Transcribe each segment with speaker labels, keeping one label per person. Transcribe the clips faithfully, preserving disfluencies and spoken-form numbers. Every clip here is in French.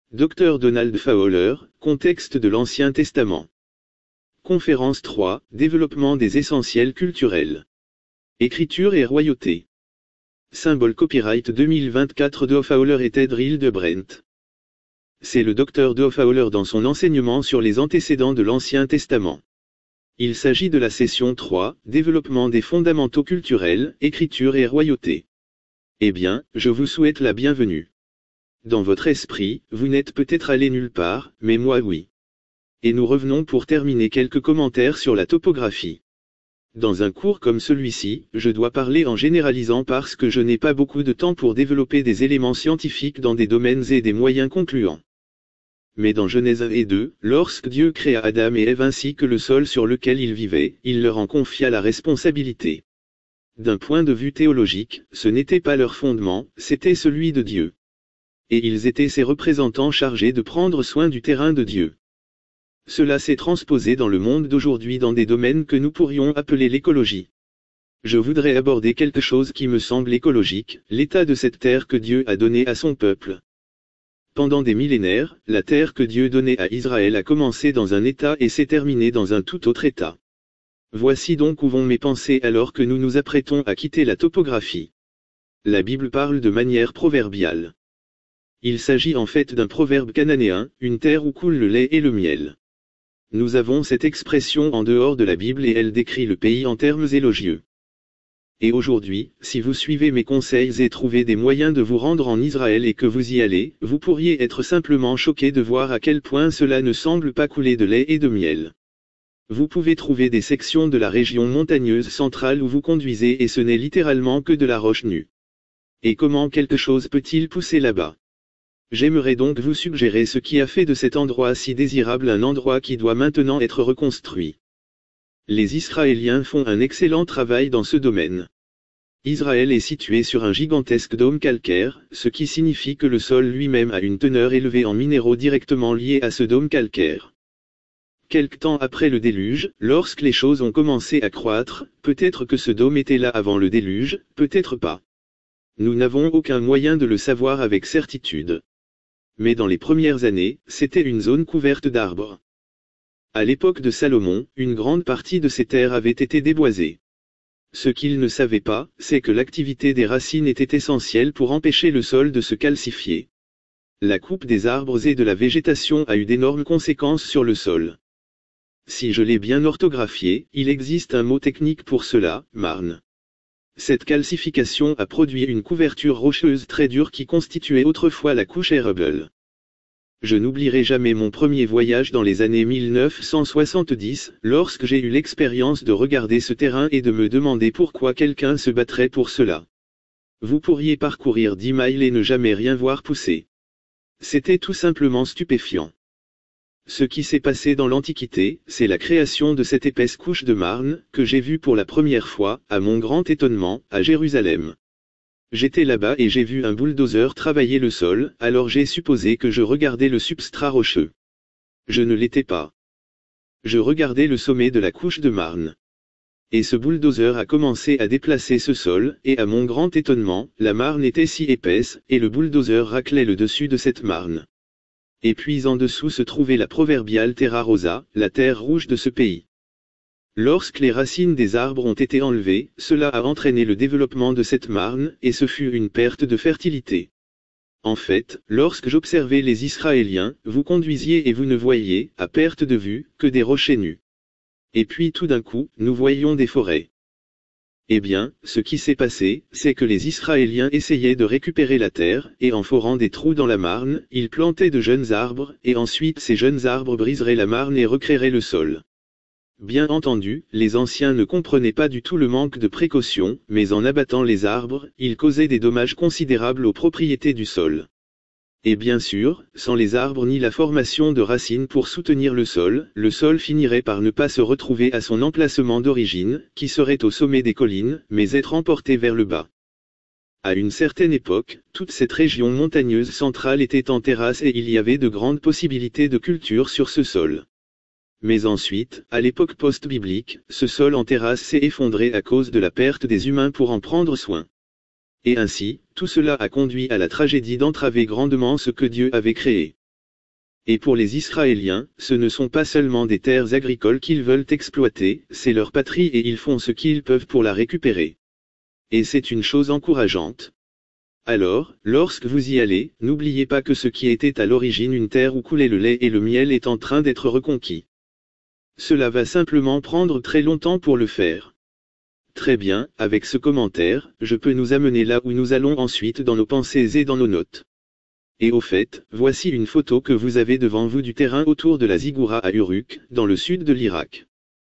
Speaker 1: Docteur Donald Fowler, Contexte de l'Ancien Testament. Conférence trois, Développement des essentiels culturels. Écriture et royauté. Symbole copyright deux mille vingt-quatre de Fowler et Ted Reel de Brent. C'est le docteur de Fowler dans son enseignement sur les antécédents de l'Ancien Testament. Il s'agit de la session trois, Développement des fondamentaux culturels, écriture et royauté. Eh bien, je vous souhaite la bienvenue. Dans votre esprit, vous n'êtes peut-être allé nulle part, mais moi oui. Et nous revenons pour terminer quelques commentaires sur la topographie. Dans un cours comme celui-ci, je dois parler en généralisant parce que je n'ai pas beaucoup de temps pour développer des éléments scientifiques dans des domaines et des moyens concluants. Mais dans Genèse un et deux, lorsque Dieu créa Adam et Ève ainsi que le sol sur lequel ils vivaient, il leur en confia la responsabilité. D'un point de vue théologique, ce n'était pas leur fondement, c'était celui de Dieu. Et ils étaient ses représentants chargés de prendre soin du terrain de Dieu. Cela s'est transposé dans le monde d'aujourd'hui dans des domaines que nous pourrions appeler l'écologie. Je voudrais aborder quelque chose qui me semble écologique, l'état de cette terre que Dieu a donnée à son peuple. Pendant des millénaires, la terre que Dieu donnait à Israël a commencé dans un état et s'est terminée dans un tout autre état. Voici donc où vont mes pensées alors que nous nous apprêtons à quitter la topographie. La Bible parle de manière proverbiale. Il s'agit en fait d'un proverbe cananéen, une terre où coule le lait et le miel. Nous avons cette expression en dehors de la Bible et elle décrit le pays en termes élogieux. Et aujourd'hui, si vous suivez mes conseils et trouvez des moyens de vous rendre en Israël et que vous y allez, vous pourriez être simplement choqué de voir à quel point cela ne semble pas couler de lait et de miel. Vous pouvez trouver des sections de la région montagneuse centrale où vous conduisez et ce n'est littéralement que de la roche nue. Et comment quelque chose peut-il pousser là-bas ? J'aimerais donc vous suggérer ce qui a fait de cet endroit si désirable un endroit qui doit maintenant être reconstruit. Les Israéliens font un excellent travail dans ce domaine. Israël est situé sur un gigantesque dôme calcaire, ce qui signifie que le sol lui-même a une teneur élevée en minéraux directement liés à ce dôme calcaire. Quelque temps après le déluge, lorsque les choses ont commencé à croître, peut-être que ce dôme était là avant le déluge, peut-être pas. Nous n'avons aucun moyen de le savoir avec certitude. Mais dans les premières années, c'était une zone couverte d'arbres. À l'époque de Salomon, une grande partie de ces terres avait été déboisée. Ce qu'il ne savait pas, c'est que l'activité des racines était essentielle pour empêcher le sol de se calcifier. La coupe des arbres et de la végétation a eu d'énormes conséquences sur le sol. Si je l'ai bien orthographié, il existe un mot technique pour cela, marne. Cette calcification a produit une couverture rocheuse très dure qui constituait autrefois la couche arable. Je n'oublierai jamais mon premier voyage dans les années mille neuf cent soixante-dix, lorsque j'ai eu l'expérience de regarder ce terrain et de me demander pourquoi quelqu'un se battrait pour cela. Vous pourriez parcourir dix miles et ne jamais rien voir pousser. C'était tout simplement stupéfiant. Ce qui s'est passé dans l'Antiquité, c'est la création de cette épaisse couche de marne, que j'ai vue pour la première fois, à mon grand étonnement, à Jérusalem. J'étais là-bas et j'ai vu un bulldozer travailler le sol, alors j'ai supposé que je regardais le substrat rocheux. Je ne l'étais pas. Je regardais le sommet de la couche de marne. Et ce bulldozer a commencé à déplacer ce sol, et à mon grand étonnement, la marne était si épaisse, et le bulldozer raclait le dessus de cette marne. Et puis en dessous se trouvait la proverbiale terra rosa, la terre rouge de ce pays. Lorsque les racines des arbres ont été enlevées, cela a entraîné le développement de cette marne, et ce fut une perte de fertilité. En fait, lorsque j'observais les Israéliens, vous conduisiez et vous ne voyiez, à perte de vue, que des rochers nus. Et puis tout d'un coup, nous voyions des forêts. Eh bien, ce qui s'est passé, c'est que les Israéliens essayaient de récupérer la terre, et en forant des trous dans la marne, ils plantaient de jeunes arbres, et ensuite ces jeunes arbres briseraient la marne et recréeraient le sol. Bien entendu, les anciens ne comprenaient pas du tout le manque de précaution, mais en abattant les arbres, ils causaient des dommages considérables aux propriétés du sol. Et bien sûr, sans les arbres ni la formation de racines pour soutenir le sol, le sol finirait par ne pas se retrouver à son emplacement d'origine, qui serait au sommet des collines, mais être emporté vers le bas. À une certaine époque, toute cette région montagneuse centrale était en terrasse et il y avait de grandes possibilités de culture sur ce sol. Mais ensuite, à l'époque post-biblique, ce sol en terrasse s'est effondré à cause de la perte des humains pour en prendre soin. Et ainsi, tout cela a conduit à la tragédie d'entraver grandement ce que Dieu avait créé. Et pour les Israéliens, ce ne sont pas seulement des terres agricoles qu'ils veulent exploiter, c'est leur patrie et ils font ce qu'ils peuvent pour la récupérer. Et c'est une chose encourageante. Alors, lorsque vous y allez, n'oubliez pas que ce qui était à l'origine une terre où coulait le lait et le miel est en train d'être reconquis. Cela va simplement prendre très longtemps pour le faire. Très bien, avec ce commentaire, je peux nous amener là où nous allons ensuite dans nos pensées et dans nos notes. Et au fait, voici une photo que vous avez devant vous du terrain autour de la Ziggoura à Uruk, dans le sud de l'Irak.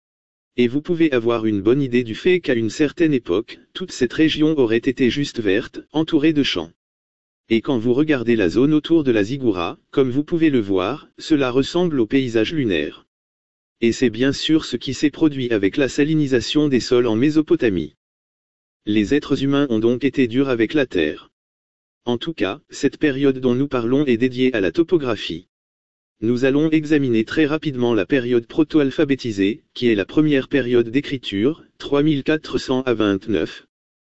Speaker 1: Et vous pouvez avoir une bonne idée du fait qu'à une certaine époque, toute cette région aurait été juste verte, entourée de champs. Et quand vous regardez la zone autour de la Ziggoura, comme vous pouvez le voir, cela ressemble au paysage lunaire. Et c'est bien sûr ce qui s'est produit avec la salinisation des sols en Mésopotamie. Les êtres humains ont donc été durs avec la terre. En tout cas, cette période dont nous parlons est dédiée à la topographie. Nous allons examiner très rapidement la période proto-alphabétisée, qui est la première période d'écriture, trois mille quatre cents à vingt-neuf.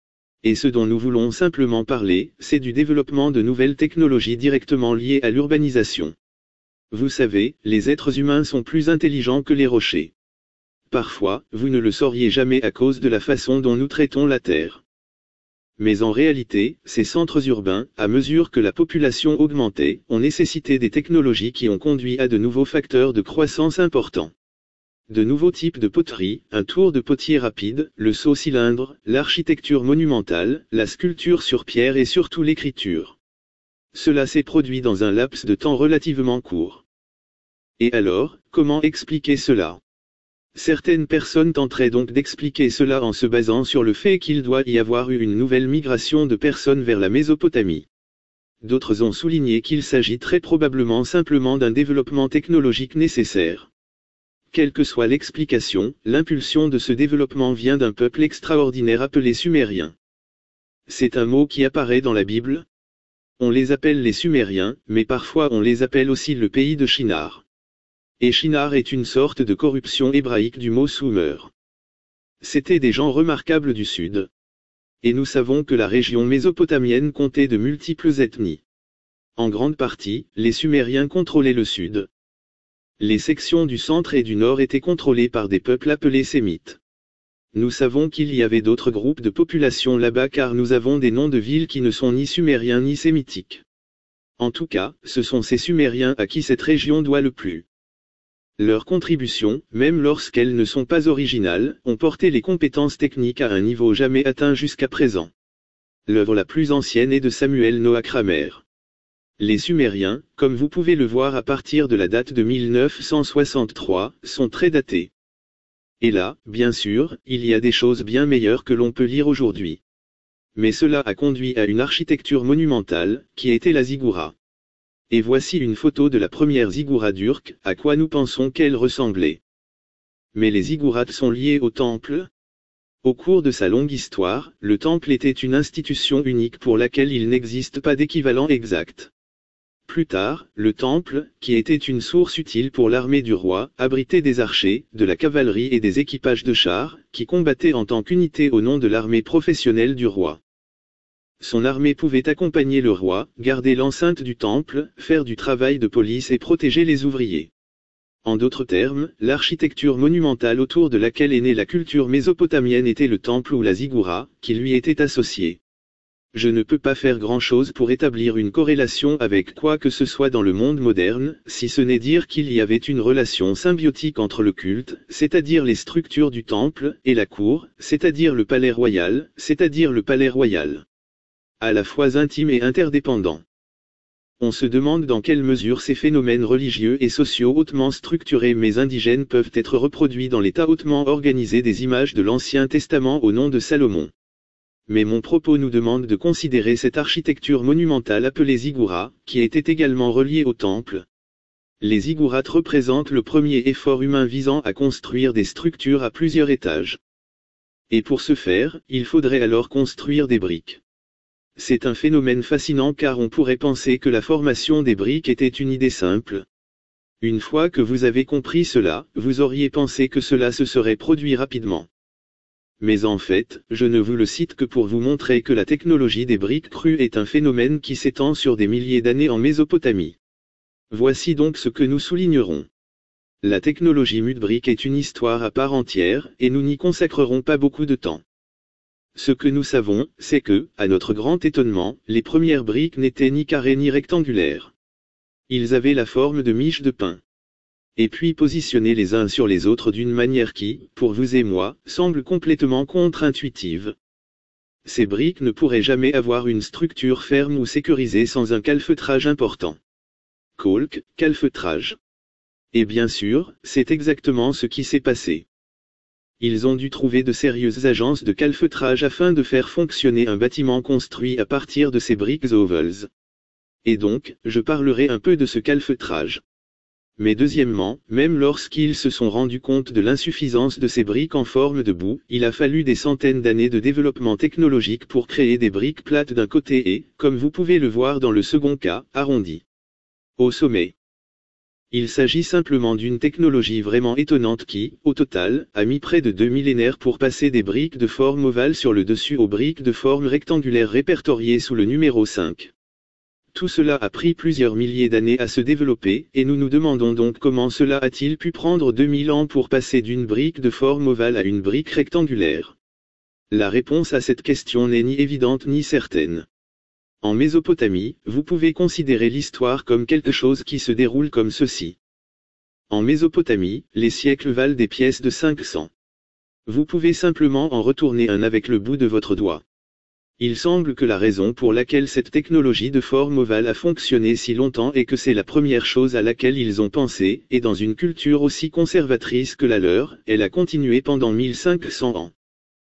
Speaker 1: Et ce dont nous voulons simplement parler, c'est du développement de nouvelles technologies directement liées à l'urbanisation. Vous savez, les êtres humains sont plus intelligents que les rochers. Parfois, vous ne le sauriez jamais à cause de la façon dont nous traitons la Terre. Mais en réalité, ces centres urbains, à mesure que la population augmentait, ont nécessité des technologies qui ont conduit à de nouveaux facteurs de croissance importants. De nouveaux types de poterie, un tour de potier rapide, le saut cylindre, l'architecture monumentale, la sculpture sur pierre et surtout l'écriture. Cela s'est produit dans un laps de temps relativement court. Et alors, comment expliquer cela ? Certaines personnes tenteraient donc d'expliquer cela en se basant sur le fait qu'il doit y avoir eu une nouvelle migration de personnes vers la Mésopotamie. D'autres ont souligné qu'il s'agit très probablement simplement d'un développement technologique nécessaire. Quelle que soit l'explication, l'impulsion de ce développement vient d'un peuple extraordinaire appelé Sumériens. C'est un mot qui apparaît dans la Bible. On les appelle les Sumériens, mais parfois on les appelle aussi le pays de Shinar. Et Shinar est une sorte de corruption hébraïque du mot Sumer. C'étaient des gens remarquables du sud. Et nous savons que la région mésopotamienne comptait de multiples ethnies. En grande partie, les Sumériens contrôlaient le sud. Les sections du centre et du nord étaient contrôlées par des peuples appelés Sémites. Nous savons qu'il y avait d'autres groupes de population là-bas car nous avons des noms de villes qui ne sont ni sumériens ni sémitiques. En tout cas, ce sont ces Sumériens à qui cette région doit le plus. Leurs contributions, même lorsqu'elles ne sont pas originales, ont porté les compétences techniques à un niveau jamais atteint jusqu'à présent. L'œuvre la plus ancienne est de Samuel Noah Kramer. Les Sumériens, comme vous pouvez le voir à partir de la date de mille neuf cent soixante-trois, sont très datés. Et là, bien sûr, il y a des choses bien meilleures que l'on peut lire aujourd'hui. Mais cela a conduit à une architecture monumentale, qui était la Ziggoura. Et voici une photo de la première Ziggoura d'Uruk, à quoi nous pensons qu'elle ressemblait. Mais les ziggourats sont liés au temple. Au cours de sa longue histoire, le temple était une institution unique pour laquelle il n'existe pas d'équivalent exact. Plus tard, le temple, qui était une source utile pour l'armée du roi, abritait des archers, de la cavalerie et des équipages de chars, qui combattaient en tant qu'unité au nom de l'armée professionnelle du roi. Son armée pouvait accompagner le roi, garder l'enceinte du temple, faire du travail de police et protéger les ouvriers. En d'autres termes, l'architecture monumentale autour de laquelle est née la culture mésopotamienne était le temple ou la Ziggoura, qui lui était associée. Je ne peux pas faire grand-chose pour établir une corrélation avec quoi que ce soit dans le monde moderne, si ce n'est dire qu'il y avait une relation symbiotique entre le culte, c'est-à-dire les structures du temple, et la cour, c'est-à-dire le palais royal, c'est-à-dire le palais royal. À la fois intime et interdépendant. On se demande dans quelle mesure ces phénomènes religieux et sociaux hautement structurés mais indigènes peuvent être reproduits dans l'état hautement organisé des images de l'Ancien Testament au nom de Salomon. Mais mon propos nous demande de considérer cette architecture monumentale appelée Ziggoura, qui était également reliée au temple. Les ziggourats représentent le premier effort humain visant à construire des structures à plusieurs étages. Et pour ce faire, il faudrait alors construire des briques. C'est un phénomène fascinant car on pourrait penser que la formation des briques était une idée simple. Une fois que vous avez compris cela, vous auriez pensé que cela se serait produit rapidement. Mais en fait, je ne vous le cite que pour vous montrer que la technologie des briques crues est un phénomène qui s'étend sur des milliers d'années en Mésopotamie. Voici donc ce que nous soulignerons. La technologie mud-brick est une histoire à part entière, et nous n'y consacrerons pas beaucoup de temps. Ce que nous savons, c'est que, à notre grand étonnement, les premières briques n'étaient ni carrées ni rectangulaires. Ils avaient la forme de miches de pain. Et puis positionnés les uns sur les autres d'une manière qui, pour vous et moi, semble complètement contre-intuitive. Ces briques ne pourraient jamais avoir une structure ferme ou sécurisée sans un calfeutrage important. Calque, calfeutrage. Et bien sûr, c'est exactement ce qui s'est passé. Ils ont dû trouver de sérieuses agences de calfeutrage afin de faire fonctionner un bâtiment construit à partir de ces briques ovals. Et donc, je parlerai un peu de ce calfeutrage. Mais deuxièmement, même lorsqu'ils se sont rendus compte de l'insuffisance de ces briques en forme de boue, il a fallu des centaines d'années de développement technologique pour créer des briques plates d'un côté et, comme vous pouvez le voir dans le second cas, arrondies. Au sommet. Il s'agit simplement d'une technologie vraiment étonnante qui, au total, a mis près de deux millénaires pour passer des briques de forme ovale sur le dessus aux briques de forme rectangulaire répertoriées sous le numéro cinq. Tout cela a pris plusieurs milliers d'années à se développer, et nous nous demandons donc comment cela a-t-il pu prendre deux mille ans pour passer d'une brique de forme ovale à une brique rectangulaire. La réponse à cette question n'est ni évidente ni certaine. En Mésopotamie, vous pouvez considérer l'histoire comme quelque chose qui se déroule comme ceci. En Mésopotamie, les siècles valent des pièces de cinq cents. Vous pouvez simplement en retourner un avec le bout de votre doigt. Il semble que la raison pour laquelle cette technologie de forme ovale a fonctionné si longtemps est que c'est la première chose à laquelle ils ont pensé, et dans une culture aussi conservatrice que la leur, elle a continué pendant mille cinq cents ans.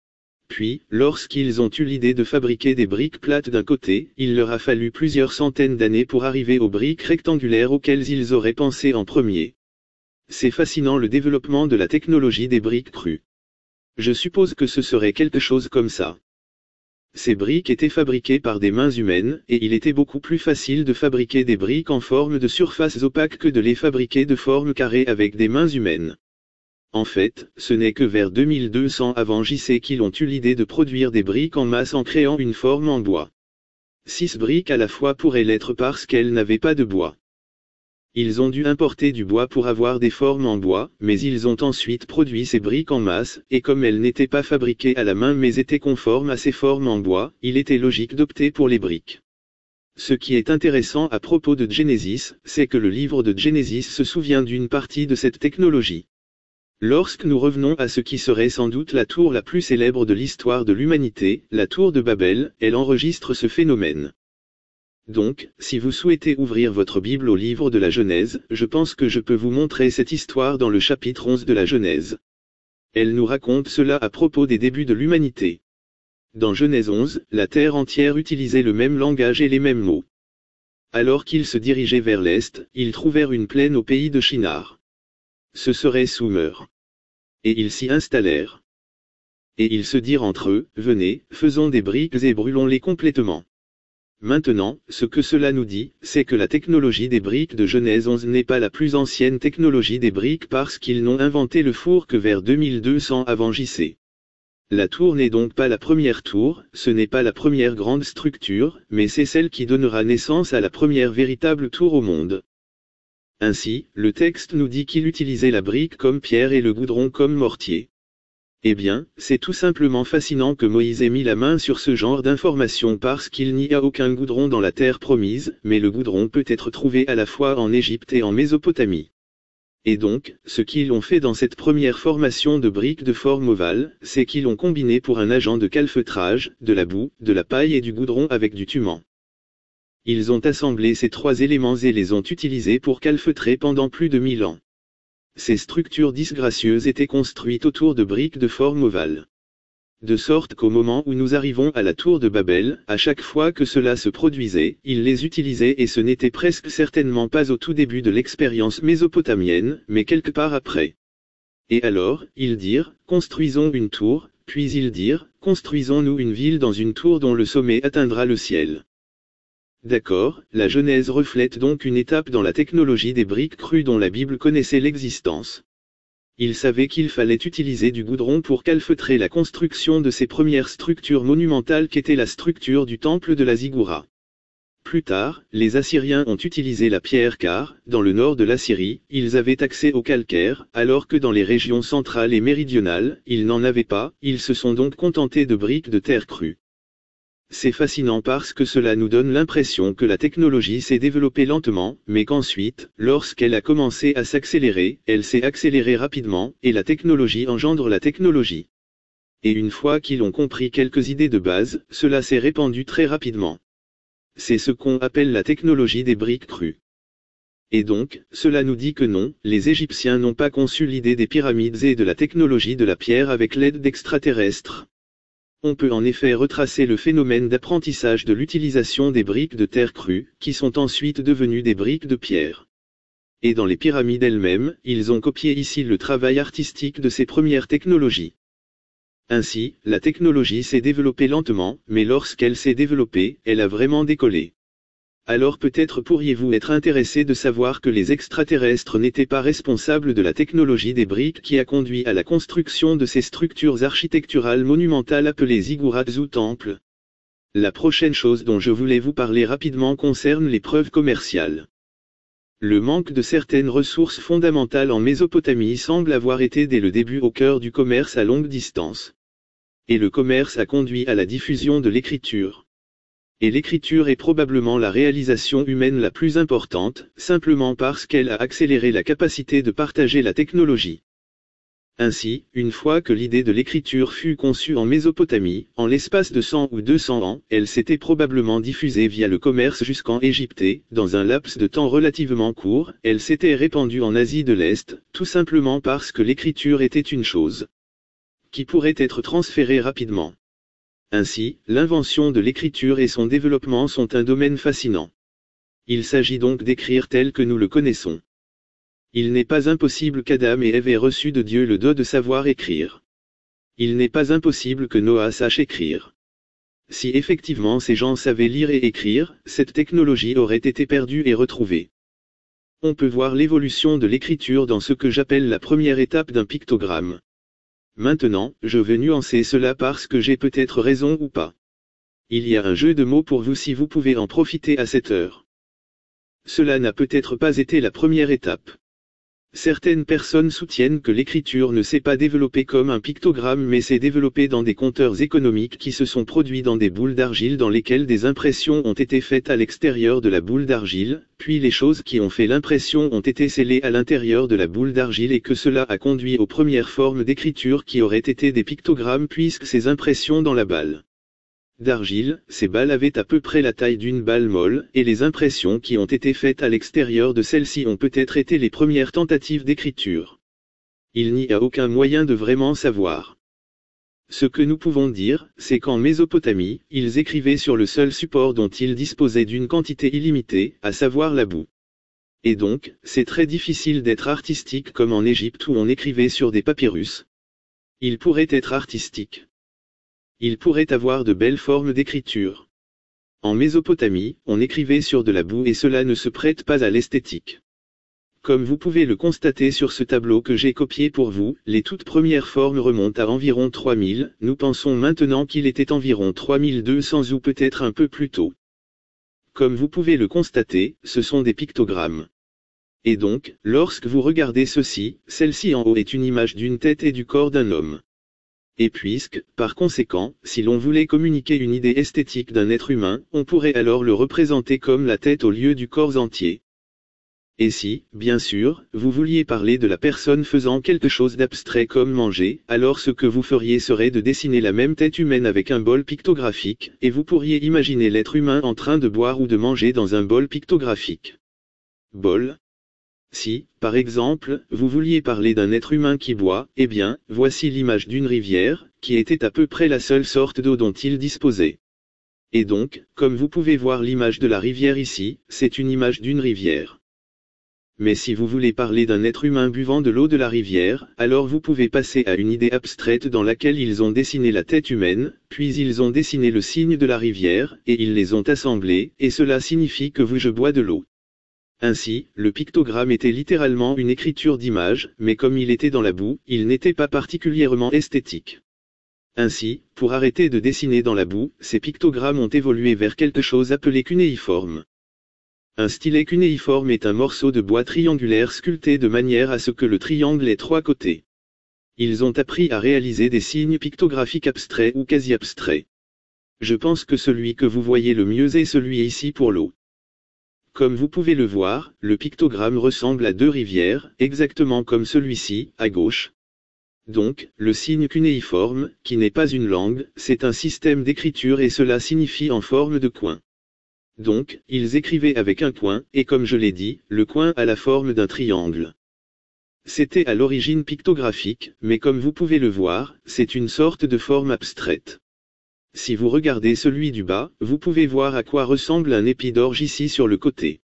Speaker 1: Puis, lorsqu'ils ont eu l'idée de fabriquer des briques plates d'un côté, il leur a fallu plusieurs centaines d'années pour arriver aux briques rectangulaires auxquelles ils auraient pensé en premier. C'est fascinant le développement de la technologie des briques crues. Je suppose que ce serait quelque chose comme ça. Ces briques étaient fabriquées par des mains humaines, et il était beaucoup plus facile de fabriquer des briques en forme de surfaces opaques que de les fabriquer de forme carrée avec des mains humaines. En fait, ce n'est que vers deux mille deux cents avant J C qu'ils ont eu l'idée de produire des briques en masse en créant une forme en bois. Six briques à la fois pourraient l'être parce qu'elles n'avaient pas de bois. Ils ont dû importer du bois pour avoir des formes en bois, mais ils ont ensuite produit ces briques en masse, et comme elles n'étaient pas fabriquées à la main mais étaient conformes à ces formes en bois, il était logique d'opter pour les briques. Ce qui est intéressant à propos de Genesis, c'est que le livre de Genesis se souvient d'une partie de cette technologie. Lorsque nous revenons à ce qui serait sans doute la tour la plus célèbre de l'histoire de l'humanité, la tour de Babel, elle enregistre ce phénomène. Donc, si vous souhaitez ouvrir votre Bible au livre de la Genèse, je pense que je peux vous montrer cette histoire dans le chapitre onze de la Genèse. Elle nous raconte cela à propos des débuts de l'humanité. Dans Genèse onze, la terre entière utilisait le même langage et les mêmes mots. Alors qu'ils se dirigeaient vers l'est, ils trouvèrent une plaine au pays de Shinar. Ce serait Sumer. Et ils s'y installèrent. Et ils se dirent entre eux, venez, faisons des briques et brûlons-les complètement. Maintenant, ce que cela nous dit, c'est que la technologie des briques de Genèse onze n'est pas la plus ancienne technologie des briques parce qu'ils n'ont inventé le four que vers deux mille deux cents avant J C. La tour n'est donc pas la première tour, ce n'est pas la première grande structure, mais c'est celle qui donnera naissance à la première véritable tour au monde. Ainsi, le texte nous dit qu'il utilisait la brique comme pierre et le goudron comme mortier. Eh bien, c'est tout simplement fascinant que Moïse ait mis la main sur ce genre d'informations parce qu'il n'y a aucun goudron dans la terre promise, mais le goudron peut être trouvé à la fois en Égypte et en Mésopotamie. Et donc, ce qu'ils ont fait dans cette première formation de briques de forme ovale, c'est qu'ils ont combiné pour un agent de calfeutrage, de la boue, de la paille et du goudron avec du tument. Ils ont assemblé ces trois éléments et les ont utilisés pour calfeutrer pendant plus de mille ans. Ces structures disgracieuses étaient construites autour de briques de forme ovale. De sorte qu'au moment où nous arrivons à la tour de Babel, à chaque fois que cela se produisait, ils les utilisaient et ce n'était presque certainement pas au tout début de l'expérience mésopotamienne, mais quelque part après. Et alors, ils dirent, construisons une tour, puis ils dirent, construisons-nous une ville dans une tour dont le sommet atteindra le ciel. D'accord, la Genèse reflète donc une étape dans la technologie des briques crues dont la Bible connaissait l'existence. Ils savaient qu'il fallait utiliser du goudron pour calfeutrer la construction de ces premières structures monumentales qu'était la structure du temple de la Ziggoura. Plus tard, les Assyriens ont utilisé la pierre car, dans le nord de l'Assyrie, ils avaient accès au calcaire, alors que dans les régions centrales et méridionales, ils n'en avaient pas, ils se sont donc contentés de briques de terre crue. C'est fascinant parce que cela nous donne l'impression que la technologie s'est développée lentement, mais qu'ensuite, lorsqu'elle a commencé à s'accélérer, elle s'est accélérée rapidement, et la technologie engendre la technologie. Et une fois qu'ils ont compris quelques idées de base, cela s'est répandu très rapidement. C'est ce qu'on appelle la technologie des briques crues. Et donc, cela nous dit que non, les Égyptiens n'ont pas conçu l'idée des pyramides et de la technologie de la pierre avec l'aide d'extraterrestres. On peut en effet retracer le phénomène d'apprentissage de l'utilisation des briques de terre crue, qui sont ensuite devenues des briques de pierre. Et dans les pyramides elles-mêmes, ils ont copié ici le travail artistique de ces premières technologies. Ainsi, la technologie s'est développée lentement, mais lorsqu'elle s'est développée, elle a vraiment décollé. Alors peut-être pourriez-vous être intéressé de savoir que les extraterrestres n'étaient pas responsables de la technologie des briques qui a conduit à la construction de ces structures architecturales monumentales appelées ziggurats ou temples. La prochaine chose dont je voulais vous parler rapidement concerne les preuves commerciales. Le manque de certaines ressources fondamentales en Mésopotamie semble avoir été dès le début au cœur du commerce à longue distance. Et le commerce a conduit à la diffusion de l'écriture. Et l'écriture est probablement la réalisation humaine la plus importante, simplement parce qu'elle a accéléré la capacité de partager la technologie. Ainsi, une fois que l'idée de l'écriture fut conçue en Mésopotamie, en l'espace de cent ou deux cents ans, elle s'était probablement diffusée via le commerce jusqu'en Égypte et, dans un laps de temps relativement court, elle s'était répandue en Asie de l'Est, tout simplement parce que l'écriture était une chose qui pourrait être transférée rapidement. Ainsi, l'invention de l'écriture et son développement sont un domaine fascinant. Il s'agit donc d'écrire tel que nous le connaissons. Il n'est pas impossible qu'Adam et Ève aient reçu de Dieu le don de savoir écrire. Il n'est pas impossible que Noah sache écrire. Si effectivement ces gens savaient lire et écrire, cette technologie aurait été perdue et retrouvée. On peut voir l'évolution de l'écriture dans ce que j'appelle la première étape d'un pictogramme. Maintenant, je veux nuancer cela parce que j'ai peut-être raison ou pas. Il y a un jeu de mots pour vous si vous pouvez en profiter à cette heure. Cela n'a peut-être pas été la première étape. Certaines personnes soutiennent que l'écriture ne s'est pas développée comme un pictogramme mais s'est développée dans des compteurs économiques qui se sont produits dans des boules d'argile dans lesquelles des impressions ont été faites à l'extérieur de la boule d'argile, puis les choses qui ont fait l'impression ont été scellées à l'intérieur de la boule d'argile et que cela a conduit aux premières formes d'écriture qui auraient été des pictogrammes puisque ces impressions dans la balle d'argile, ces balles avaient à peu près la taille d'une balle molle, et les impressions qui ont été faites à l'extérieur de celles-ci ont peut-être été les premières tentatives d'écriture. Il n'y a aucun moyen de vraiment savoir. Ce que nous pouvons dire, c'est qu'en Mésopotamie, ils écrivaient sur le seul support dont ils disposaient d'une quantité illimitée, à savoir la boue. Et donc, c'est très difficile d'être artistique comme en Égypte où on écrivait sur des papyrus. Il pourrait être artistique. Il pourrait avoir de belles formes d'écriture. En Mésopotamie, on écrivait sur de la boue et cela ne se prête pas à l'esthétique. Comme vous pouvez le constater sur ce tableau que j'ai copié pour vous, les toutes premières formes remontent à environ trois mille, nous pensons maintenant qu'il était environ trois mille deux cents ou peut-être un peu plus tôt. Comme vous pouvez le constater, ce sont des pictogrammes. Et donc, lorsque vous regardez ceci, celle-ci en haut est une image d'une tête et du corps d'un homme. Et puisque, par conséquent, si l'on voulait communiquer une idée esthétique d'un être humain, on pourrait alors le représenter comme la tête au lieu du corps entier. Et si, bien sûr, vous vouliez parler de la personne faisant quelque chose d'abstrait comme manger, alors ce que vous feriez serait de dessiner la même tête humaine avec un bol pictographique, et vous pourriez imaginer l'être humain en train de boire ou de manger dans un bol pictographique. Bol. Si, par exemple, vous vouliez parler d'un être humain qui boit, eh bien, voici l'image d'une rivière, qui était à peu près la seule sorte d'eau dont il disposait. Et donc, comme vous pouvez voir l'image de la rivière ici, c'est une image d'une rivière. Mais si vous voulez parler d'un être humain buvant de l'eau de la rivière, alors vous pouvez passer à une idée abstraite dans laquelle ils ont dessiné la tête humaine, puis ils ont dessiné le signe de la rivière, et ils les ont assemblés, et cela signifie que vous je bois de l'eau. Ainsi, le pictogramme était littéralement une écriture d'image, mais comme il était dans la boue, il n'était pas particulièrement esthétique. Ainsi, pour arrêter de dessiner dans la boue, ces pictogrammes ont évolué vers quelque chose appelé cunéiforme. Un stylet cunéiforme est un morceau de bois triangulaire sculpté de manière à ce que le triangle ait trois côtés. Ils ont appris à réaliser des signes pictographiques abstraits ou quasi-abstraits. Je pense que celui que vous voyez le mieux est celui ici pour l'eau. Comme vous pouvez le voir, le pictogramme ressemble à deux rivières, exactement comme celui-ci, à gauche. Donc, le signe cunéiforme, qui n'est pas une langue, c'est un système d'écriture et cela signifie en forme de coin. Donc, ils écrivaient avec un coin, et comme je l'ai dit, le coin a la forme d'un triangle. C'était à l'origine pictographique, mais comme vous pouvez le voir, c'est une sorte de forme abstraite. Si vous regardez celui du bas, vous pouvez voir à quoi ressemble un épi d'orge ici sur le côté.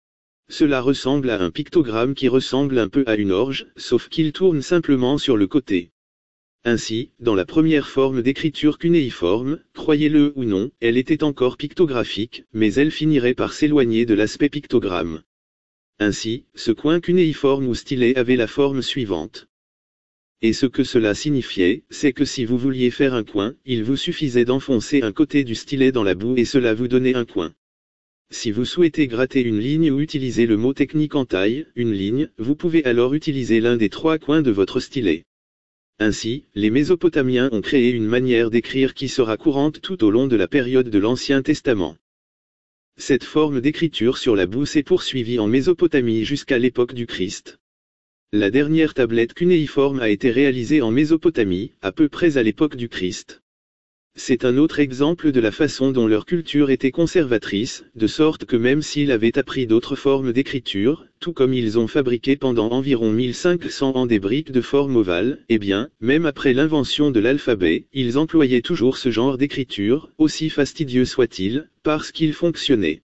Speaker 1: Cela ressemble à un pictogramme qui ressemble un peu à une orge, sauf qu'il tourne simplement sur le côté. Ainsi, dans la première forme d'écriture cunéiforme, croyez-le ou non, elle était encore pictographique, mais elle finirait par s'éloigner de l'aspect pictogramme. Ainsi, ce coin cunéiforme ou stylet avait la forme suivante. Et ce que cela signifiait, c'est que si vous vouliez faire un coin, il vous suffisait d'enfoncer un côté du stylet dans la boue et cela vous donnait un coin. Si vous souhaitez gratter une ligne ou utiliser le mot technique en taille, une ligne, vous pouvez alors utiliser l'un des trois coins de votre stylet. Ainsi, les Mésopotamiens ont créé une manière d'écrire qui sera courante tout au long de la période de l'Ancien Testament. Cette forme d'écriture sur la boue s'est poursuivie en Mésopotamie jusqu'à l'époque du Christ. La dernière tablette cunéiforme a été réalisée en Mésopotamie, à peu près à l'époque du Christ. C'est un autre exemple de la façon dont leur culture était conservatrice, de sorte que même s'ils avaient appris d'autres formes d'écriture, tout comme ils ont fabriqué pendant environ mille cinq cents ans des briques de forme ovale, eh bien, même après l'invention de l'alphabet, ils employaient toujours ce genre d'écriture, aussi fastidieux soit-il, parce qu'il fonctionnait.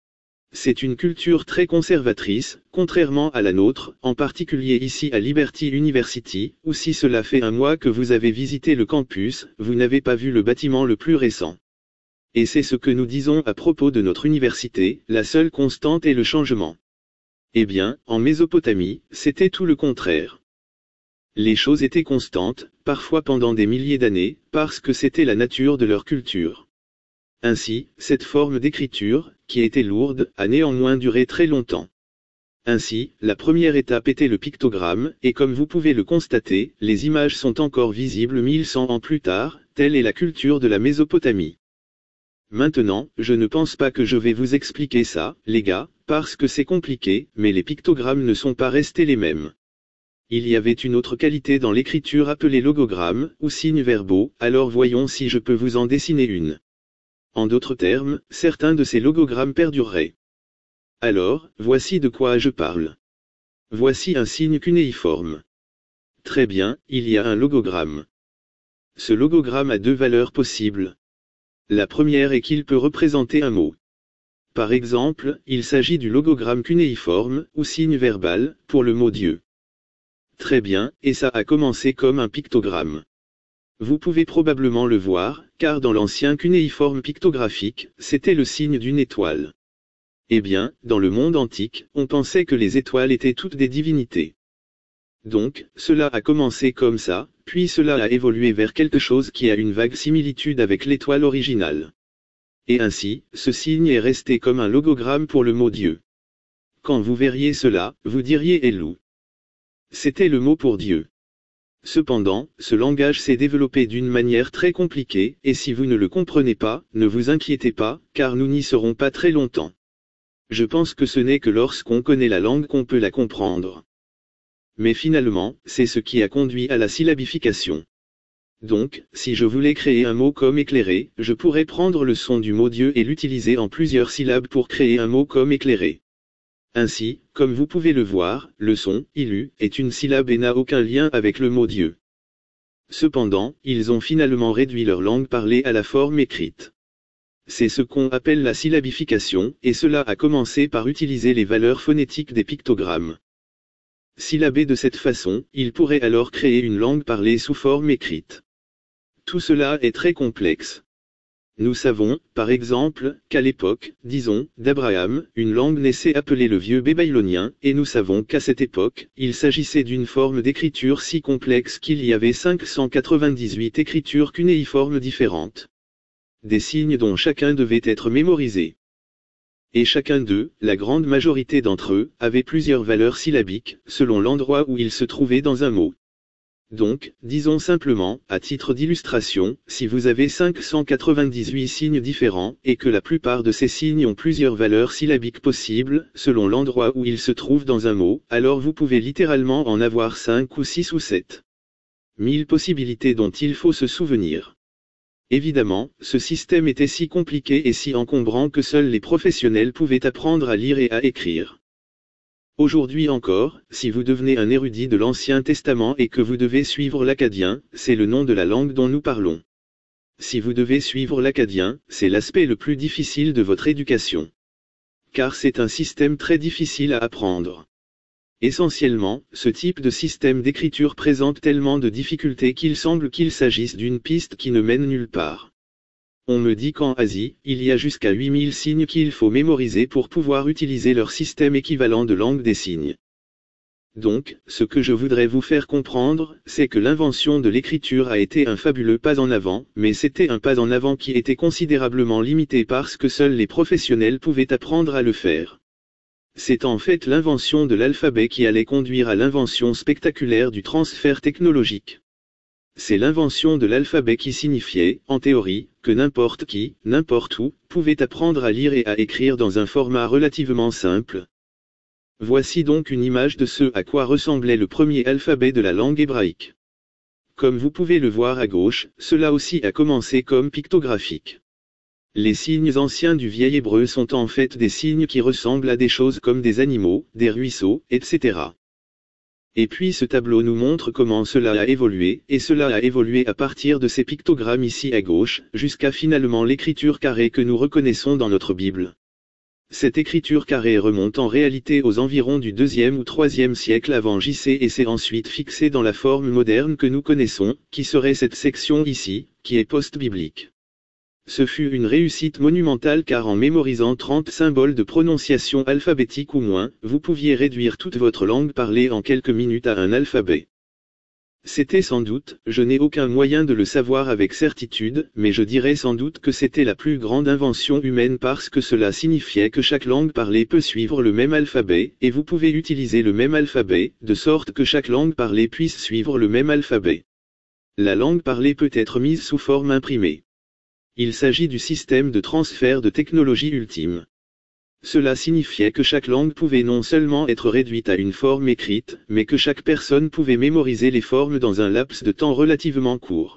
Speaker 1: C'est une culture très conservatrice, contrairement à la nôtre, en particulier ici à Liberty University, où si cela fait un mois que vous avez visité le campus, vous n'avez pas vu le bâtiment le plus récent. Et c'est ce que nous disons à propos de notre université, la seule constante est le changement. Eh bien, en Mésopotamie, c'était tout le contraire. Les choses étaient constantes, parfois pendant des milliers d'années, parce que c'était la nature de leur culture. Ainsi, cette forme d'écriture, qui était lourde, a néanmoins duré très longtemps. Ainsi, la première étape était le pictogramme, et comme vous pouvez le constater, les images sont encore visibles mille cent ans plus tard, telle est la culture de la Mésopotamie. Maintenant, je ne pense pas que je vais vous expliquer ça, les gars, parce que c'est compliqué, mais les pictogrammes ne sont pas restés les mêmes. Il y avait une autre qualité dans l'écriture appelée logogramme, ou signes verbaux, alors voyons si je peux vous en dessiner une. En d'autres termes, certains de ces logogrammes perdureraient. Alors, voici de quoi je parle. Voici un signe cunéiforme. Très bien, il y a un logogramme. Ce logogramme a deux valeurs possibles. La première est qu'il peut représenter un mot. Par exemple, il s'agit du logogramme cunéiforme, ou signe verbal, pour le mot Dieu. Très bien, et ça a commencé comme un pictogramme. Vous pouvez probablement le voir, car dans l'ancien cunéiforme pictographique, c'était le signe d'une étoile. Eh bien, dans le monde antique, on pensait que les étoiles étaient toutes des divinités. Donc, cela a commencé comme ça, puis cela a évolué vers quelque chose qui a une vague similitude avec l'étoile originale. Et ainsi, ce signe est resté comme un logogramme pour le mot Dieu. Quand vous verriez cela, vous diriez Elou. C'était le mot pour Dieu. Cependant, ce langage s'est développé d'une manière très compliquée, et si vous ne le comprenez pas, ne vous inquiétez pas, car nous n'y serons pas très longtemps. Je pense que ce n'est que lorsqu'on connaît la langue qu'on peut la comprendre. Mais finalement, c'est ce qui a conduit à la syllabification. Donc, si je voulais créer un mot comme éclairé, je pourrais prendre le son du mot Dieu et l'utiliser en plusieurs syllabes pour créer un mot comme éclairé. Ainsi, comme vous pouvez le voir, le son, ilu, est une syllabe et n'a aucun lien avec le mot Dieu. Cependant, ils ont finalement réduit leur langue parlée à la forme écrite. C'est ce qu'on appelle la syllabification, et cela a commencé par utiliser les valeurs phonétiques des pictogrammes. Syllabés de cette façon, ils pourraient alors créer une langue parlée sous forme écrite. Tout cela est très complexe. Nous savons, par exemple, qu'à l'époque, disons, d'Abraham, une langue naissait appelée le vieux babylonien, et nous savons qu'à cette époque, il s'agissait d'une forme d'écriture si complexe qu'il y avait cinq cent quatre-vingt-dix-huit écritures cunéiformes différentes. Des signes dont chacun devait être mémorisé. Et chacun d'eux, la grande majorité d'entre eux, avait plusieurs valeurs syllabiques, selon l'endroit où il se trouvait dans un mot. Donc, disons simplement, à titre d'illustration, si vous avez cinq cent quatre-vingt-dix-huit signes différents, et que la plupart de ces signes ont plusieurs valeurs syllabiques possibles, selon l'endroit où ils se trouvent dans un mot, alors vous pouvez littéralement en avoir cinq ou six ou sept mille possibilités dont il faut se souvenir. Évidemment, ce système était si compliqué et si encombrant que seuls les professionnels pouvaient apprendre à lire et à écrire. Aujourd'hui encore, si vous devenez un érudit de l'Ancien Testament et que vous devez suivre l'akkadien, c'est le nom de la langue dont nous parlons. Si vous devez suivre l'akkadien, c'est l'aspect le plus difficile de votre éducation. Car c'est un système très difficile à apprendre. Essentiellement, ce type de système d'écriture présente tellement de difficultés qu'il semble qu'il s'agisse d'une piste qui ne mène nulle part. On me dit qu'en Asie, il y a jusqu'à huit mille signes qu'il faut mémoriser pour pouvoir utiliser leur système équivalent de langue des signes. Donc, ce que je voudrais vous faire comprendre, c'est que l'invention de l'écriture a été un fabuleux pas en avant, mais c'était un pas en avant qui était considérablement limité parce que seuls les professionnels pouvaient apprendre à le faire. C'est en fait l'invention de l'alphabet qui allait conduire à l'invention spectaculaire du transfert technologique. C'est l'invention de l'alphabet qui signifiait, en théorie, que n'importe qui, n'importe où, pouvait apprendre à lire et à écrire dans un format relativement simple. Voici donc une image de ce à quoi ressemblait le premier alphabet de la langue hébraïque. Comme vous pouvez le voir à gauche, cela aussi a commencé comme pictographique. Les signes anciens du vieil hébreu sont en fait des signes qui ressemblent à des choses comme des animaux, des ruisseaux, et cetera. Et puis ce tableau nous montre comment cela a évolué, et cela a évolué à partir de ces pictogrammes ici à gauche, jusqu'à finalement l'écriture carrée que nous reconnaissons dans notre Bible. Cette écriture carrée remonte en réalité aux environs du deuxième ou troisième siècle avant J C et s'est ensuite fixée dans la forme moderne que nous connaissons, qui serait cette section ici, qui est post-biblique. Ce fut une réussite monumentale car en mémorisant trente symboles de prononciation alphabétique ou moins, vous pouviez réduire toute votre langue parlée en quelques minutes à un alphabet. C'était sans doute, je n'ai aucun moyen de le savoir avec certitude, mais je dirais sans doute que c'était la plus grande invention humaine parce que cela signifiait que chaque langue parlée peut suivre le même alphabet, et vous pouvez utiliser le même alphabet, de sorte que chaque langue parlée puisse suivre le même alphabet. La langue parlée peut être mise sous forme imprimée. Il s'agit du système de transfert de technologie ultime. Cela signifiait que chaque langue pouvait non seulement être réduite à une forme écrite, mais que chaque personne pouvait mémoriser les formes dans un laps de temps relativement court.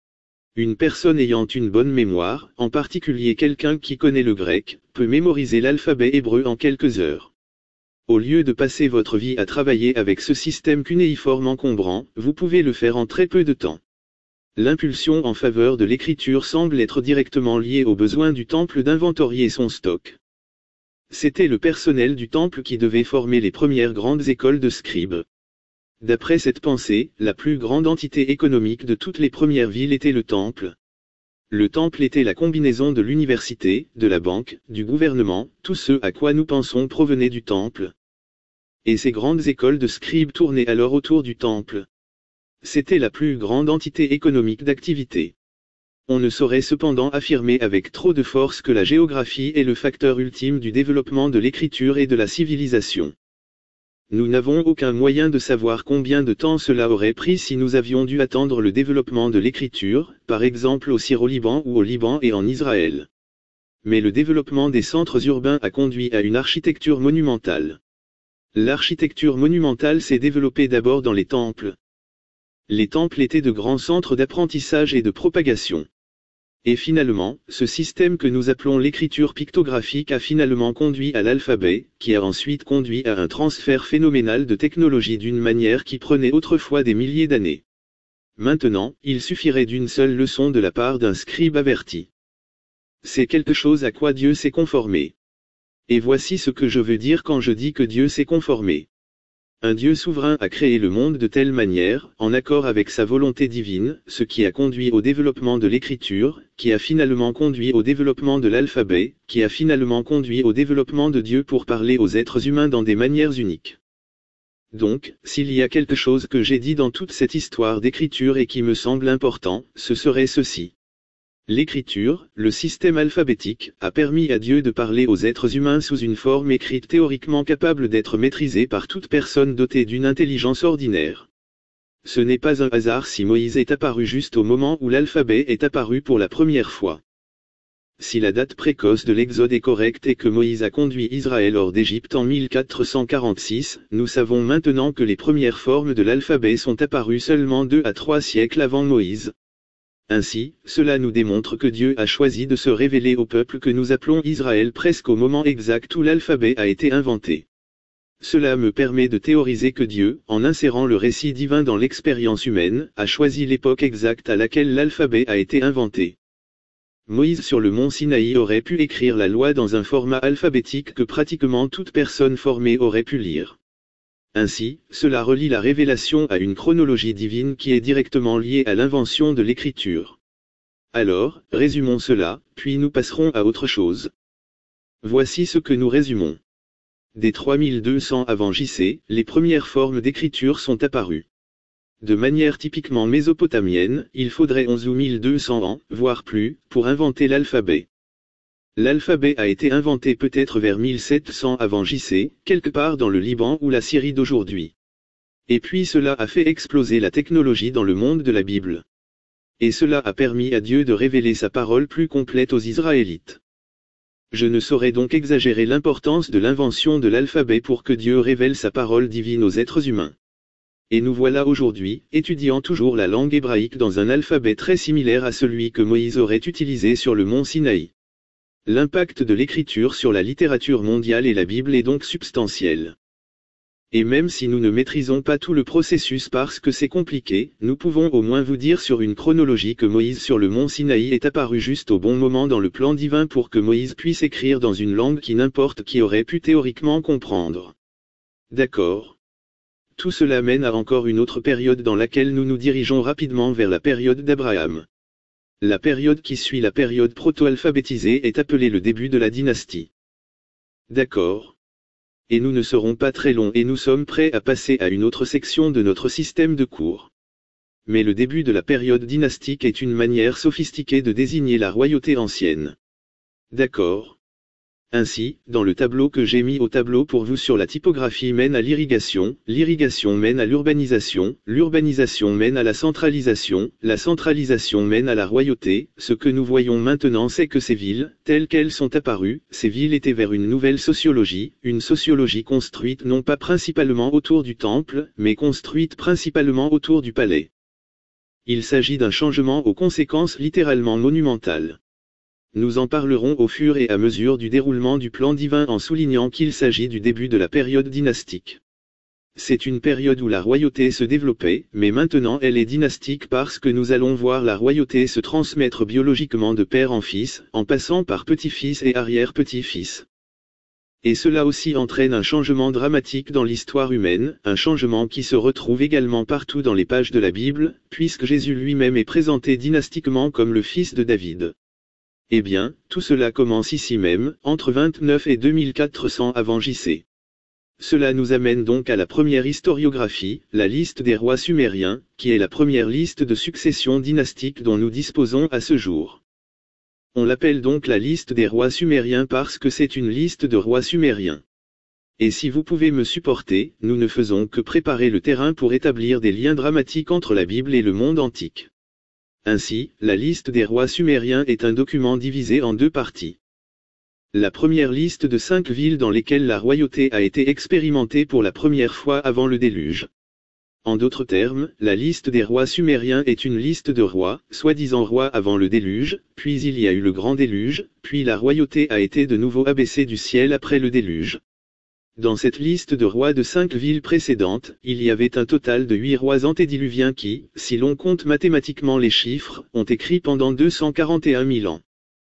Speaker 1: Une personne ayant une bonne mémoire, en particulier quelqu'un qui connaît le grec, peut mémoriser l'alphabet hébreu en quelques heures. Au lieu de passer votre vie à travailler avec ce système cunéiforme encombrant, vous pouvez le faire en très peu de temps. L'impulsion en faveur de l'écriture semble être directement liée au besoin du temple d'inventorier son stock. C'était le personnel du temple qui devait former les premières grandes écoles de scribes. D'après cette pensée, la plus grande entité économique de toutes les premières villes était le temple. Le temple était la combinaison de l'université, de la banque, du gouvernement, tout ce à quoi nous pensons provenait du temple. Et ces grandes écoles de scribes tournaient alors autour du temple. C'était la plus grande entité économique d'activité. On ne saurait cependant affirmer avec trop de force que la géographie est le facteur ultime du développement de l'écriture et de la civilisation. Nous n'avons aucun moyen de savoir combien de temps cela aurait pris si nous avions dû attendre le développement de l'écriture, par exemple aussi au Liban ou au Liban et en Israël. Mais le développement des centres urbains a conduit à une architecture monumentale. L'architecture monumentale s'est développée d'abord dans les temples. Les temples étaient de grands centres d'apprentissage et de propagation. Et finalement, ce système que nous appelons l'écriture pictographique a finalement conduit à l'alphabet, qui a ensuite conduit à un transfert phénoménal de technologie d'une manière qui prenait autrefois des milliers d'années. Maintenant, il suffirait d'une seule leçon de la part d'un scribe averti. C'est quelque chose à quoi Dieu s'est conformé. Et voici ce que je veux dire quand je dis que Dieu s'est conformé. Un Dieu souverain a créé le monde de telle manière, en accord avec sa volonté divine, ce qui a conduit au développement de l'écriture, qui a finalement conduit au développement de l'alphabet, qui a finalement conduit au développement de Dieu pour parler aux êtres humains dans des manières uniques. Donc, s'il y a quelque chose que j'ai dit dans toute cette histoire d'écriture et qui me semble important, ce serait ceci. L'écriture, le système alphabétique, a permis à Dieu de parler aux êtres humains sous une forme écrite théoriquement capable d'être maîtrisée par toute personne dotée d'une intelligence ordinaire. Ce n'est pas un hasard si Moïse est apparu juste au moment où l'alphabet est apparu pour la première fois. Si la date précoce de l'Exode est correcte et que Moïse a conduit Israël hors d'Égypte en mille quatre cent quarante-six, nous savons maintenant que les premières formes de l'alphabet sont apparues seulement deux à trois siècles avant Moïse. Ainsi, cela nous démontre que Dieu a choisi de se révéler au peuple que nous appelons Israël presque au moment exact où l'alphabet a été inventé. Cela me permet de théoriser que Dieu, en insérant le récit divin dans l'expérience humaine, a choisi l'époque exacte à laquelle l'alphabet a été inventé. Moïse sur le mont Sinaï aurait pu écrire la loi dans un format alphabétique que pratiquement toute personne formée aurait pu lire. Ainsi, cela relie la révélation à une chronologie divine qui est directement liée à l'invention de l'écriture. Alors, résumons cela, puis nous passerons à autre chose. Voici ce que nous résumons. Dès trois mille deux cents avant J C, les premières formes d'écriture sont apparues. De manière typiquement mésopotamienne, il faudrait onze mille deux cents ans, voire plus, pour inventer l'alphabet. L'alphabet a été inventé peut-être vers mille sept cents avant J C, quelque part dans le Liban ou la Syrie d'aujourd'hui. Et puis cela a fait exploser la technologie dans le monde de la Bible. Et cela a permis à Dieu de révéler sa parole plus complète aux Israélites. Je ne saurais donc exagérer l'importance de l'invention de l'alphabet pour que Dieu révèle sa parole divine aux êtres humains. Et nous voilà aujourd'hui, étudiant toujours la langue hébraïque dans un alphabet très similaire à celui que Moïse aurait utilisé sur le mont Sinaï. L'impact de l'écriture sur la littérature mondiale et la Bible est donc substantiel. Et même si nous ne maîtrisons pas tout le processus parce que c'est compliqué, nous pouvons au moins vous dire sur une chronologie que Moïse sur le mont Sinaï est apparu juste au bon moment dans le plan divin pour que Moïse puisse écrire dans une langue qui n'importe qui aurait pu théoriquement comprendre. D'accord. Tout cela mène à encore une autre période dans laquelle nous nous dirigeons rapidement vers la période d'Abraham. La période qui suit la période proto-alphabétisée est appelée le début de la dynastie. D'accord. Et nous ne serons pas très longs et nous sommes prêts à passer à une autre section de notre système de cours. Mais le début de la période dynastique est une manière sophistiquée de désigner la royauté ancienne. D'accord. Ainsi, dans le tableau que j'ai mis au tableau pour vous sur la typographie mène à l'irrigation, l'irrigation mène à l'urbanisation, l'urbanisation mène à la centralisation, la centralisation mène à la royauté. Ce que nous voyons maintenant c'est que ces villes, telles qu'elles sont apparues, ces villes étaient vers une nouvelle sociologie, une sociologie construite non pas principalement autour du temple, mais construite principalement autour du palais. Il s'agit d'un changement aux conséquences littéralement monumentales. Nous en parlerons au fur et à mesure du déroulement du plan divin en soulignant qu'il s'agit du début de la période dynastique. C'est une période où la royauté se développait, mais maintenant elle est dynastique parce que nous allons voir la royauté se transmettre biologiquement de père en fils, en passant par petit-fils et arrière-petit-fils. Et cela aussi entraîne un changement dramatique dans l'histoire humaine, un changement qui se retrouve également partout dans les pages de la Bible, puisque Jésus lui-même est présenté dynastiquement comme le fils de David. Eh bien, tout cela commence ici même, entre vingt-neuf et deux mille quatre cents avant J C. Cela nous amène donc à la première historiographie, la liste des rois sumériens, qui est la première liste de succession dynastique dont nous disposons à ce jour. On l'appelle donc la liste des rois sumériens parce que c'est une liste de rois sumériens. Et si vous pouvez me supporter, nous ne faisons que préparer le terrain pour établir des liens dramatiques entre la Bible et le monde antique. Ainsi, la liste des rois sumériens est un document divisé en deux parties. La première liste de cinq villes dans lesquelles la royauté a été expérimentée pour la première fois avant le déluge. En d'autres termes, la liste des rois sumériens est une liste de rois, soi-disant rois avant le déluge, puis il y a eu le grand déluge, puis la royauté a été de nouveau abaissée du ciel après le déluge. Dans cette liste de rois de cinq villes précédentes, il y avait un total de huit rois antédiluviens qui, si l'on compte mathématiquement les chiffres, ont écrit pendant deux cent quarante et un mille ans.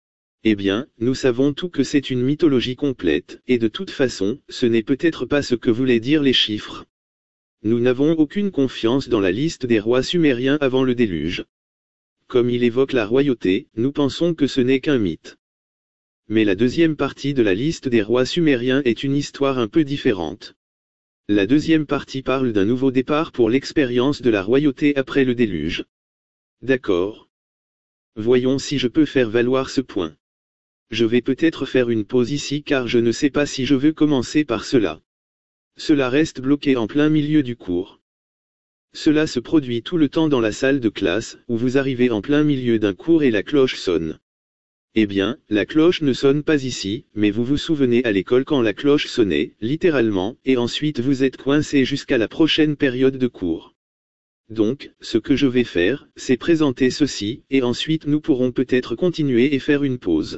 Speaker 1: Eh bien, nous savons tout que c'est une mythologie complète, et de toute façon, ce n'est peut-être pas ce que voulaient dire les chiffres. Nous n'avons aucune confiance dans la liste des rois sumériens avant le déluge. Comme il évoque la royauté, nous pensons que ce n'est qu'un mythe. Mais la deuxième partie de la liste des rois sumériens est une histoire un peu différente. La deuxième partie parle d'un nouveau départ pour l'expérience de la royauté après le déluge. D'accord. Voyons si je peux faire valoir ce point. Je vais peut-être faire une pause ici car je ne sais pas si je veux commencer par cela. Cela reste bloqué en plein milieu du cours. Cela se produit tout le temps dans la salle de classe, où vous arrivez en plein milieu d'un cours et la cloche sonne. Eh bien, la cloche ne sonne pas ici, mais vous vous souvenez à l'école quand la cloche sonnait, littéralement, et ensuite vous êtes coincé jusqu'à la prochaine période de cours. Donc, ce que je vais faire, c'est présenter ceci, et ensuite nous pourrons peut-être continuer et faire une pause.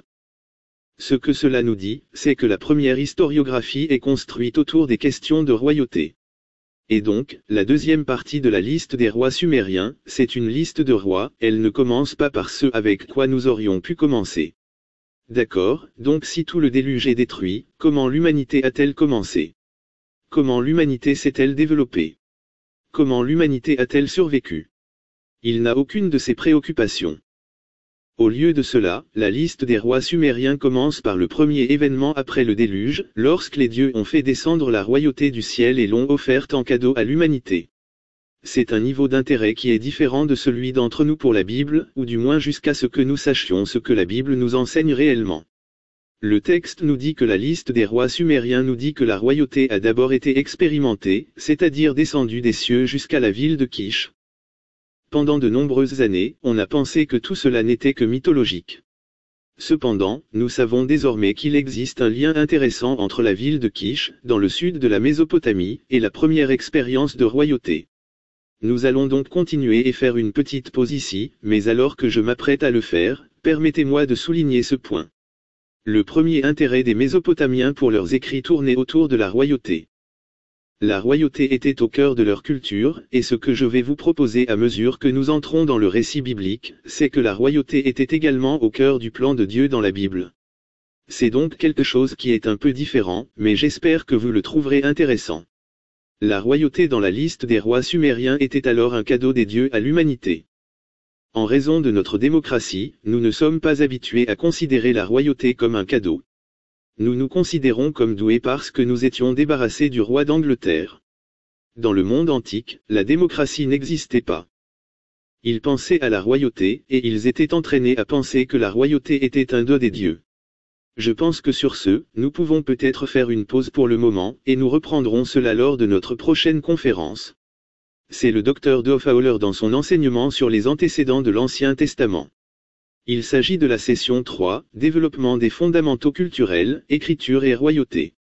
Speaker 1: Ce que cela nous dit, c'est que la première historiographie est construite autour des questions de royauté. Et donc, la deuxième partie de la liste des rois sumériens, c'est une liste de rois, elle ne commence pas par ce avec quoi nous aurions pu commencer. D'accord, donc si tout le déluge est détruit, comment l'humanité a-t-elle commencé? Comment l'humanité s'est-elle développée? Comment l'humanité a-t-elle survécu? Il n'a aucune de ces préoccupations. Au lieu de cela, la liste des rois sumériens commence par le premier événement après le déluge, lorsque les dieux ont fait descendre la royauté du ciel et l'ont offerte en cadeau à l'humanité. C'est un niveau d'intérêt qui est différent de celui d'entre nous pour la Bible, ou du moins jusqu'à ce que nous sachions ce que la Bible nous enseigne réellement. Le texte nous dit que la liste des rois sumériens nous dit que la royauté a d'abord été expérimentée, c'est-à-dire descendue des cieux jusqu'à la ville de Kish. Pendant de nombreuses années, on a pensé que tout cela n'était que mythologique. Cependant, nous savons désormais qu'il existe un lien intéressant entre la ville de Kish, dans le sud de la Mésopotamie, et la première expérience de royauté. Nous allons donc continuer et faire une petite pause ici, mais alors que je m'apprête à le faire, permettez-moi de souligner ce point. Le premier intérêt des Mésopotamiens pour leurs écrits tournait autour de la royauté. La royauté était au cœur de leur culture, et ce que je vais vous proposer à mesure que nous entrons dans le récit biblique, c'est que la royauté était également au cœur du plan de Dieu dans la Bible. C'est donc quelque chose qui est un peu différent, mais j'espère que vous le trouverez intéressant. La royauté dans la liste des rois sumériens était alors un cadeau des dieux à l'humanité. En raison de notre démocratie, nous ne sommes pas habitués à considérer la royauté comme un cadeau. Nous nous considérons comme doués parce que nous étions débarrassés du roi d'Angleterre. Dans le monde antique, la démocratie n'existait pas. Ils pensaient à la royauté, et ils étaient entraînés à penser que la royauté était un don des dieux. Je pense que sur ce, nous pouvons peut-être faire une pause pour le moment, et nous reprendrons cela lors de notre prochaine conférence. C'est le docteur Dov Fowler dans son enseignement sur les antécédents de l'Ancien Testament. Il s'agit de la session trois, Développement des fondamentaux culturels, écriture et royauté.